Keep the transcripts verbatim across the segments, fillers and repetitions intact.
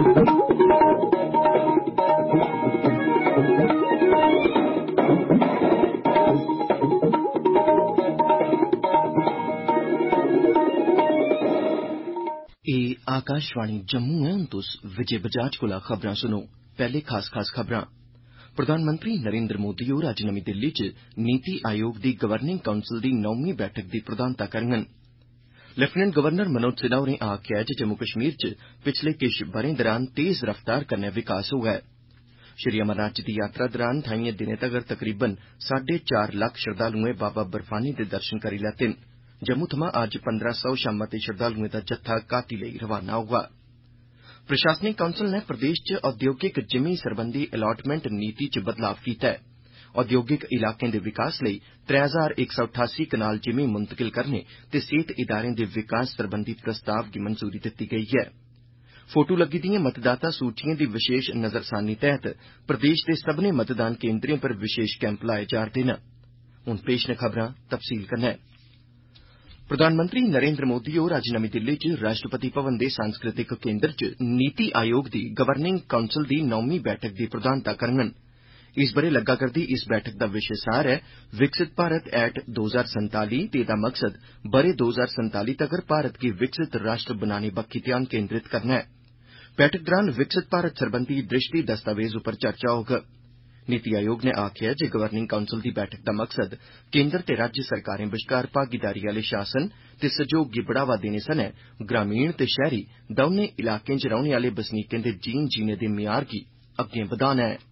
आकाशवाणी जम्मू है। हुण तुस विजय बजाज कोला खबरां सुनो। पैहले खास खास खबरां। प्रधानमंत्री नरेंद्र मोदी होर अज्ज नमीं दिल्ली च नीति आयोग दी गवर्निंग काउंसल दी नौमीं बैठक दी प्रधानता करङन। लेफ्टिनेंट गवर्नर मनोज सिन्हा होरें आखेआ ऐ जे जम्मू कश्मीर च पिछले किश ब'रें दौरान तेज रफ्तार कन्नै विकास होआ ऐ। श्री अमरनाथ जी दी यात्रा दौरान ठाइएं दिनें तगर तकरीबन साढ़े चार लक्ख श्रद्धालुएं बाबा बर्फानी दे दर्शन करी लैते न। जम्मू थमां अज्ज पंद्रह सौ शा मते श्रद्धालुएं दा जत्था घाटी लेई रवाना होआ। प्रशासनिक काउंसल नै प्रदेश च औद्योगिक जिमीं सरबंधी अलाटमेंट नीति च बदलाव कीता ऐ। औद्योगिक इलाकें दे विकास लेई त्रै हजार इक सौ ठासी कनाल जिमीं मुंतकिल करने ते सेहत इदारें दे विकास सरबंधी प्रस्ताव गी मंजूरी दित्ती गेई ऐ। फोटू लग्गी दिएं मतदाता सूचिएं दी विशेष नजरसानी तैहत प्रदेश दे सब्भनें मतदान केन्द्रें पर विशेष कैंप लाए जा'रदे न। हुण पेश न खबरां तफसील कन्नै। प्रधानमंत्री नरेंद्र मोदी होर अज्ज नमीं दिल्ली च राष्ट्रपति भवन दे सांस्कृतिक केन्द्र च नीति आयोग दी गवर्निंग काउंसल दी नौमीं बैठक दी प्रधानता करङन। इस ब'रे लग्गा करदी इस बैठक दा विशे सार ऐ विकसित भारत ऐट दो हजार संताली ते एह्दा मकसद ब'रे दो हजार संताली तगर भारत गी विकसित राष्ट्र बनाने बक्खी ध्यान केन्द्रित करना ऐ। बैठक दौरान विकसित भारत सरबंधी दृष्टि दस्तावेज उप्पर चर्चा होग। नीति आयोग नै आखेआ जे गवर्निंग काउंसल दी बैठक दा मकसद केन्द्र ते राज्य सरकारें बश्कार भागीदारी आले शासन ते सैह्योग गी बढ़ावा देने सनै ग्रामीण ते शैहरी दौनें इलाकें च रौहने आले बसनीकें दे जीन जीने दे म्यार गी अग्गें बधाना ऐ।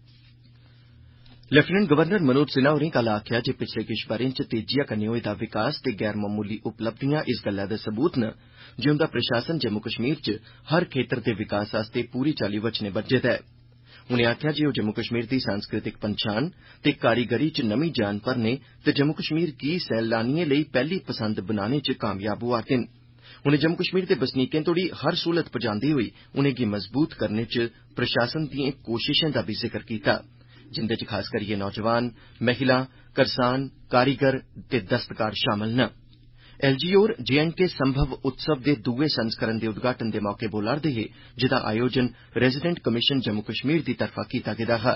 लेफ्टिनेंट गवर्नर मनोज सिन्हा होरें कल आखेआ जे पिछले किश ब'रें च तेजिया कन्नै होए दा विकास ते गैर मामूली उपलब्धियां इस गल्लै दे सबूत न जे उंदा प्रशासन जम्मू कश्मीर च हर खेत्तर दे विकास आस्तै पूरी चाल्ली वचने बज्झे दा ऐ। उनें आखेआ जे ओह् जम्मू कश्मीर दी सांस्कृतिक पंछान ते कारीगरी च नमीं जान भरने ते जम्मू कश्मीर गी सैलानिएं लेई पैहली पसंद बनाने च कामयाब होआ'रदे न। उनें जम्मू कश्मीर दे बसनीकें तोड़ी हर सहूलत पजांदे होई उनेंगी मजबूत करने च प्रशासन दिएं कोशशें दा बी जिक्र कीता, जिंदे च खास करियै नौजवान, महिलां, करसान, कारीगर ते दस्तकार शामल न। एलजी होर जे एंड के संभव उत्सव दे दुए संस्करण दे उद्घाटन दे मौके बोला'रदे हे, जेदा आयोजन रेजिडेंट कमीशन जम्मू कश्मीर दी तरफा कीता गेदा हा।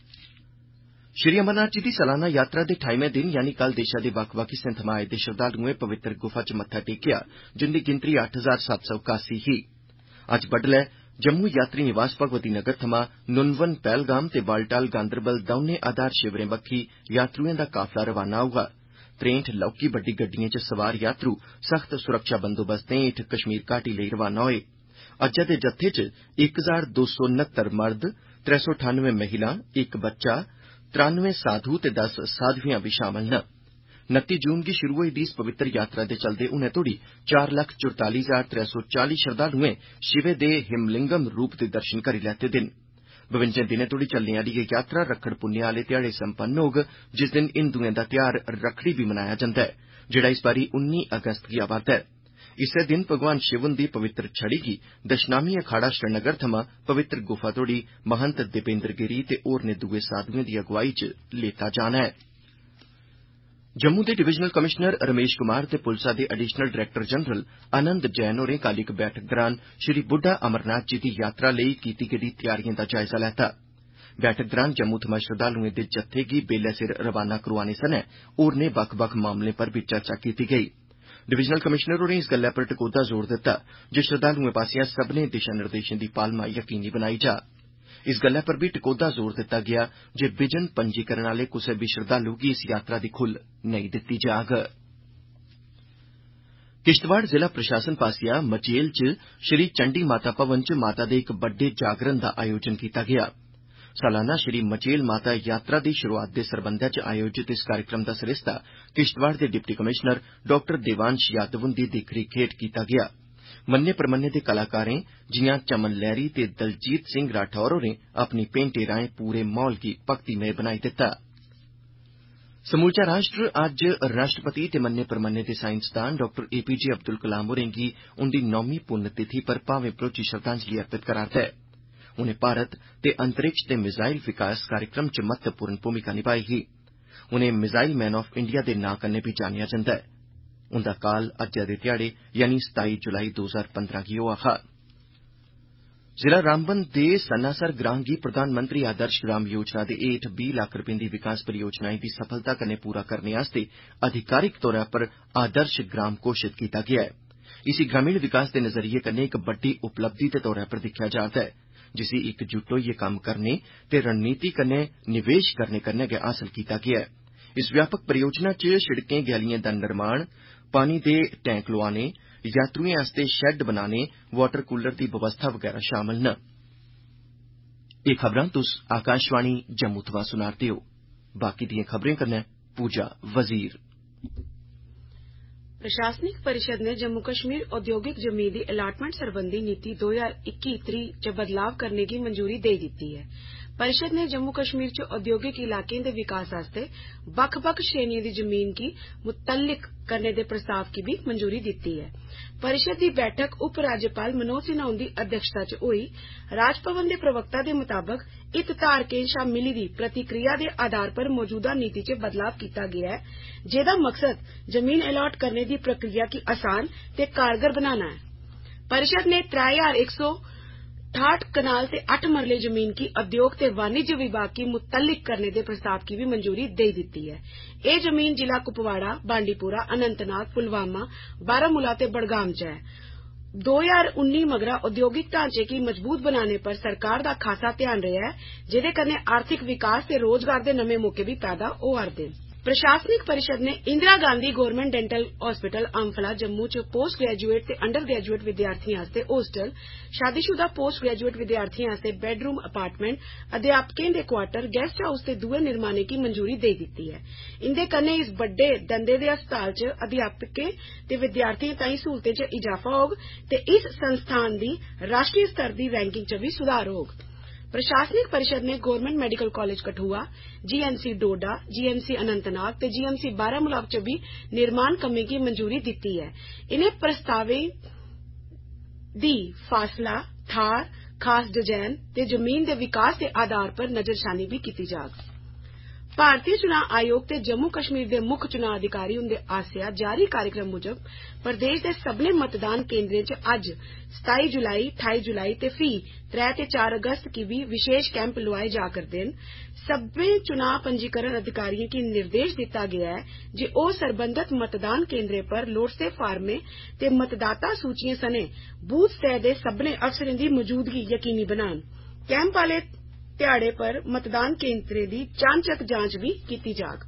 श्री अमरनाथ जी दी सालाना यात्रा दे ठाइमें दिन यानी कल देशा दे बक्ख बक्ख हिस्सें थमां आए दे श्रद्धालुएं पवित्र गुफा च मत्था टेकेआ, जिंदी गिनतरी अट्ठ हजार सत्त सौ कासी ही। अज्ज बड्डलै जम्मू यात्री निवास भगवती नगर थमां नुनवन पहलगाम ते बालटाल गांदरबल दौनें आधार शिविरें बक्खी यात्रुएं दा काफला रवाना होआ। त्रेंठ लौह्की बड्डी गड्डिएं च सवार यात्रु सख्त सुरक्षा बंदोबस्तें हेठ कश्मीर घाटी लेई रवाना होए। अज्जै दे जत्थे च इक हजार दो सौ नत्तर मर्द, त्रै सौ ठानुए महिलां, इक बच्चा, त्रानुए साधु ते दस साधवियां बी शामल न। उनत्ती जून गी शुरू होई दी इस पवित्र यात्रा दे चलदे हुनै तोड़ी चार लक्ख चौताली हजार त्रै सौ चाली श्रद्धालुएं शिवे दे हिमलिंगम रूप दे दर्शन करी लैते दे न। बवंजा दिनें तोड़ी चलने आली एह् यात्रा रक्खड़ पुन्नेआ आले ध्याड़े संपन्न होग, जिस दिन हिंदुएं दा ध्यार रक्खड़ी बी मनाया जंदा ऐ, जेड़ा इस बारी उन्नी अगस्त गी आवा'रदा ऐ। इस्सै दिन भगवान शिव हुंदी पवित्र छड़ी गी दशनामी अखाड़ा श्रीनगर थमां पवित्र गुफा तोड़ी महंत दीपेंद्र गिरी ते होरनें दुए साधुएं दी अगुवाई च लेता जाना ऐ। जम्मू दे डिवीजनल कमिशनर रमेश कुमार ते पुलसा दे additional director general Anand Jain होरें कल इक बैठक दौरान श्री बुड्ढा अमरनाथ जी दी यात्रा लेई कीती गेदी तैयारिएं दा जायजा लैता। बैठक दौरान जम्मू थमां श्रद्धालुएं दे जत्थे गी बेल्लै सिर रवाना करोआने सनै होरनें बक्ख बक्ख मामलें पर बी चर्चा कीती गेई। डिवीजनल कमिशनर होरें इस गल्लै पर टकोह्दा जोर दित्ता जे श्रद्धालुएं पास्सेआ सब्भनें दिशा निर्देशें दी पालमा यकीनी बनाई जा। इस गल्लै पर बी टकोह्दा जोर दित्ता गेआ जे बिजन पंजीकरण आले कुसै बी श्रद्धालु गी इस यात्रा दी खुल्ल नेईं दित्ती जाग। किश्तवाड़ जिला प्रशासन पास्सेआ मचेल च श्री चंडी माता भवन च माता दे इक बड्डे जागरण दा आयोजन कीता गेआ। सालाना श्री मचेल माता यात्रा दी शुरुआत दे सरबंधै च आयोजित इस कार्यक्रम दा सरिस्ता किश्तवाड़ दे deputy commissioner doctor Devansh Yadav हुंदी दिक्ख रिक्ख हेठ कीता गेआ। मन्ने परमन्ने दे कलाकारें जियां चमन लैहरी ते दलजीत सिंह राठौर होरें अपनी भेंटें राएं पूरे माहौल गी भक्तिमय बनाई दित्ता। समूलचा राष्ट्र अज्ज राष्ट्रपति ते मन्ने परमन्ने दे साइंसदान doctor A P J Abdul Kalam होरें गी उंदी नौमीं पुन्नतिथि पर भावें भरोची श्रद्धांजलि अर्पित करा'रदा ऐ। उनें भारत ते अंतरिक्ष ते मिसाइल विकास कार्यक्रम च महत्वपूर्ण भूमिका निभाई ही। उनें मिसाइल मैन ऑफ इंडिया दे नां कन्नै बी जानेआ जंदा ऐ। उंदा काल अज्जै दे ध्याड़े यानी सताई जुलाई दो हजार पंद्रह गी होआ हा। जिला रामबन दे सन्नासर ग्रां गी प्रधानमंत्री आदर्श ग्राम योजना दे हेठ बीस लाख रपें दी विकास परियोजनाएं दी सफलता कन्नै पूरा करने आस्तै अधिकारिक तौरा पर आदर्श ग्राम घोषित कीता गेआ ऐ। इसी ग्रामीण विकास दे नजरिये कन्नै इक बड्डी उपलब्धि दे तौरा पर दिक्खेआ जा'रदा ऐ, जिसी इकजुट होइयै कम्म करने ते रणनीति कन्नै निवेश करने कन्नै गै हासल कीता गेआ ऐ। इस व्यापक परियोजना च शिड़कें गैलिएं दा निर्माण, पानी दे टैंक लोआने, यात्रुएं आस्तै शैड बनाने, वाटर कूलर दी बवस्था वगैरा शामल न। एह खबरां तुस आकाशवाणी जम्मू थमां सुना'रदे ओ। बाकी दिएं खबरें कन्नै पूजा वजीर। प्रशासनिक परिषद ने जम्मू कश्मीर औद्योगिक जमीन दी अलाटमेंट सरबंधी नीति दो हज़ार इक्की त्रीह च बदलाव करने की मंजूरी दे दी है। परिषद ने जम्मू कश्मीर च औद्योगिक इलाकें दे विकास आस्तै बक्ख-बक्ख श्रेणियों दी जमीन गी मुतल्लिक करने दे प्रस्ताव की भी मंजूरी दी है। परिषद की बैठक उप राज्यपाल मनोज सिन्हा उंदी अध्यक्षता च होई। राजभवन दे प्रवक्ता दे मुताबक हितधारकें शा मिली दी प्रतिक्रिया दे आधार पर मौजूदा नीति च बदलाव किया गया है, जेदा मकसद जमीन अलॉट करने की प्रक्रिया की आसान ते कारगर बनाना है। परिषद ने त्रै हजार एक सौ ठाठ कनाल से आठ मरले जमीन की उद्योग ते वाणिज्य विभाग की मुतल्लिक करने के प्रस्ताव की भी मंजूरी दे दी है। ये जमीन जिला कुपवाड़ा, बांडीपुरा, अनंतनाग, पुलवामा, बारामूला ते बड़गाम च है। दो हजार उन्नीस मगरा औद्योगिक ढांचे की मजबूत बनाने पर सरकार का खासा ध्यान रहा है, जिहदे कन्नै आर्थिक विकास ते रोजगार के नवे मौके भी पैदा होआरदे। प्रशासनिक परिषद ने Indira Gandhi government dental hospital Amphala Jammu च पोस्ट ग्रेजुएट ते अंडर ग्रेजुएट विद्यार्थियों आस्ते होस्टल, शादीशुदा पोस्ट ग्रेजुएट विद्यार्थियों आस्ते बेडरूम अपार्टमेंट, अध्यापकें दे क्वार्टर, गेस्ट हाउस ते दुए निर्माणे की मंजूरी दे दी है। इंदे कन्नै इस बड्डे दंदे दे अस्पताल च अध्यापकें ते विद्यार्थियों ताईं सहूलतें च इजाफा होग ते इस संस्थान दी राष्ट्रीय स्तर दी रैंकिंग च भी सुधार होग। प्रशासनिक परिषद ने government medical college Kathua, G M C Doda, G M C Anantnag ते जीएमसी बारामूला च भी निर्माण कम्में की मंजूरी दी है। इन्हें प्रस्तावें दी फासला, थार, खास डिजाइन ते जमीन के विकास के आधार पर नजरसानी भी की जाग। भारतीय चुनाव आयोग ते जम्मू कश्मीर के मुख्य चुनाव अधिकारी उंदे आसेया जारी कार्यक्रम मुजब प्रदेश के सब्बने मतदान केंद्रें च अज्ज सताई जुलाई, अठाई जुलाई ते फी त्रै ते चार अगस्त की भी विशेष कैंप लुआए जा करदे न। सब्बे चुनाव पंजीकरण अधिकारियों की निर्देश दिता गया है जे ओ सरबंधत मतदान केंद्रें पर लोड़चदे फार्में ते मतदाता सूचियां सने बूथ स्तर दे सब्बने अफसरें दी मौजूदगी यकीनी बनान। कैंप आले ध्याड़े पर मतदान केंद्रें दी चानचक जांच भी की जाग।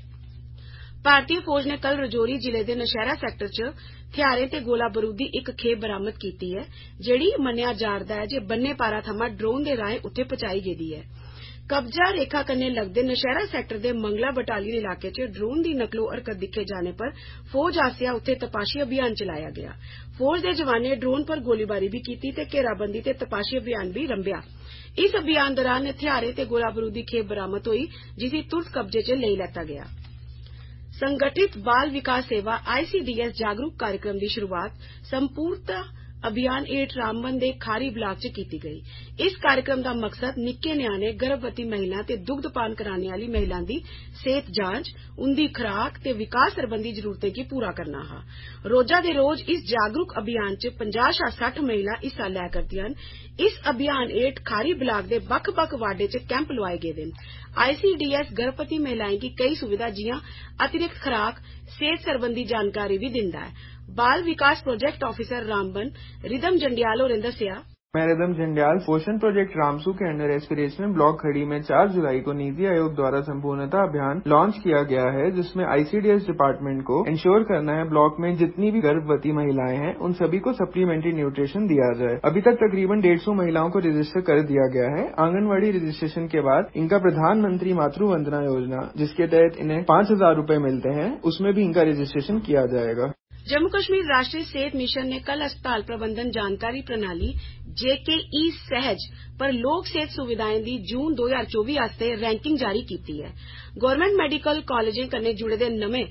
भारतीय फौज ने कल रजौरी जिले के नौशहरा सैक्टर च हथियारें ते गोला बारूद दी इक खेप बरामद की है, जेड़ी मन्नेआ जा'रदा है जे बन्ने पारा थमां ड्रोन दे राएं उत्थे पहुंचाई गेदी है। कब्जा रेखा कन्नै लगदे नौशहरा सैक्टर दे मंगला बटालियन इलाके च ड्रोन दी नकलो हरकत दिखे जाने पर फौज आसेया उत्थे तपाशी अभियान चलाया गया। फौज दे जवानें ड्रोन पर गोलीबारी भी की ते घेराबंदी ते तपाशी अभियान भी रंभेआ। इस अभियान दौरान हथियारें ते गोला बारूद दी खेप बरामद हुई, जिसी तुरत कब्जे च लेई लैता गया। संगठित बाल विकास सेवा आईसीडीएस जागरूक कार्यक्रम की शुरुआत संपूर्णता अभियान हेठ रामबन दे खारी ब्लाक च की गई। इस कार्यक्रम का मकसद निक्के न्याणे, गर्भवती महिला ते दुग्धपान कराने वाली महिलाओं की सेहत जांच, उनकी खुराक ते विकास संबंधी जरूरतें की पूरा करना हा। रोजा दे रोज इस जागरूक अभियान च पचास शा साठ महिला हिस्सा लै करदियां न। इस अभियान हेठ खारी ब्लाक दे बक्ख-बक्ख वार्डे च कैंप लुआए गेदे न। आईसीडीएस गर्भवती महिलाएं की कई सुविधा जियां अतिरिक्त खुराक, सेहत संबंधी जानकारी भी दिंदा है। बाल विकास प्रोजेक्ट ऑफिसर रामबन रिदम जंडियाल होरें दस्सिया, मैं रिदम जंडियाल पोषण प्रोजेक्ट रामसू के अंडर एस्पिरेशनल ब्लॉक खड़ी में चार जुलाई को नीति आयोग द्वारा संपूर्णता अभियान लॉन्च किया गया है, जिसमें आईसीडीएस डिपार्टमेंट को इंश्योर करना है ब्लॉक में जितनी भी गर्भवती महिलाएं हैं उन सभी को सप्लीमेंट्री न्यूट्रिशन दिया जाए। अभी तक तकरीबन डेढ़ सौ महिलाओं को रजिस्टर कर दिया गया है। आंगनबाड़ी रजिस्ट्रेशन के बाद इनका प्रधानमंत्री मातृ वंदना योजना, जिसके तहत इन्हें पांच हजार रूपये मिलते हैं, उसमें भी इनका रजिस्ट्रेशन किया जाएगा। जम्मू कश्मीर राष्ट्रीय सेहत मिशन ने कल अस्पताल प्रबंधन जानकारी प्रणाली जेकेई सहज पर लोक सेहत सुविधाएं दी जून दो हजार चौबीस आस्ते रैंकिंग जारी की है। गवर्नमेंट मेडिकल कॉलेजें कन्नै जुड़े दे नमें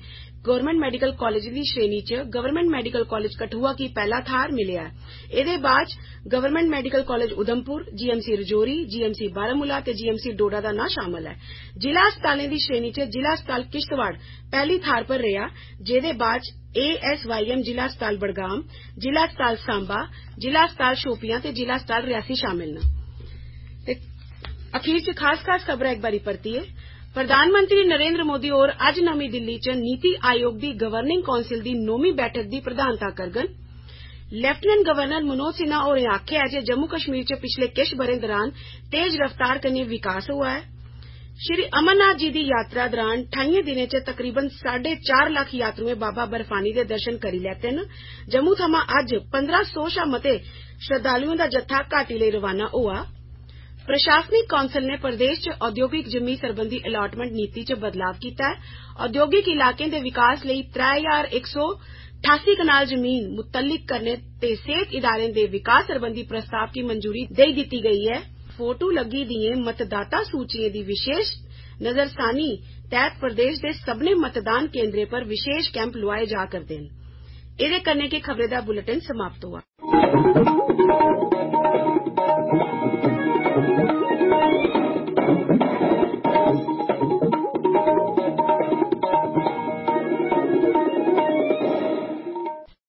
गवर्नमेंट मेडिकल कॉलेज की श्रेणी च गवर्नमेंट मेडिकल कॉलेज कठुआ की पहला थार मिलिया है। इहदे बाद government medical college Udhampur, GMC Rajouri, GMC Baramulla ते जीएमसी डोडा का नां शामिल है। जिला अस्पतालें की श्रेणी च जिला अस्पताल किश्तवाड़ पहली थार पर रहा, जिहदे बाद एएसवाईएम जिला अस्पताल बड़गाम, जिला अस्पताल सांबा, जिला अस्पताल शोपियां ते जिला अस्पताल रियासी शामिल न। अखीर च खास खास खबर एक बारी परतिए प्रधानमंत्री नरेंद्र मोदी और अज नवी दिल्ली च नीति आयोग की गवर्निंग कौंसिल की नौवीं बैठक की प्रधानता करगन। लेफ्टिनेंट गवर्नर मनोज सिन्हा होरें आखेआ है जे जम्मू कश्मीर च पिछले किश ब'रें दौरान तेज रफ्तार कन्नै विकास हुआ है। श्री अमरनाथ जी की यात्रा दौरान अठाई दिनें च तकरीबन साढ़े चार लाख यात्रुएं बाबा बर्फानी के दर्शन करी लैते न। जम्मू थमां अज पंद्रह सौ शा मते श्रद्धालुओं का जत्था घाटी लेई रवाना हुआ। प्रशासनिक कौंसल ने प्रदेश च औद्योगिक जमीन सरबंधी अलाटमेंट नीति च बदलाव किया है। औद्योगिक इलाकें के विकास लई त्रै हजार एक सौ अठासी कनाल जमीन मुतल्लिक करने ते सेहत इदारें के विकास सरबंधी प्रस्ताव की मंजूरी दे दी गई है। फोटो लगी दिए मतदाता सूचियों की विशेष नजरसानी तहत प्रदेश के सबने मतदान केंद्रों पर विशेष कैंप लुआए जा करते हैं। इहदे कन्नै के खबरें दा बुलेटिन समाप्त हुआ।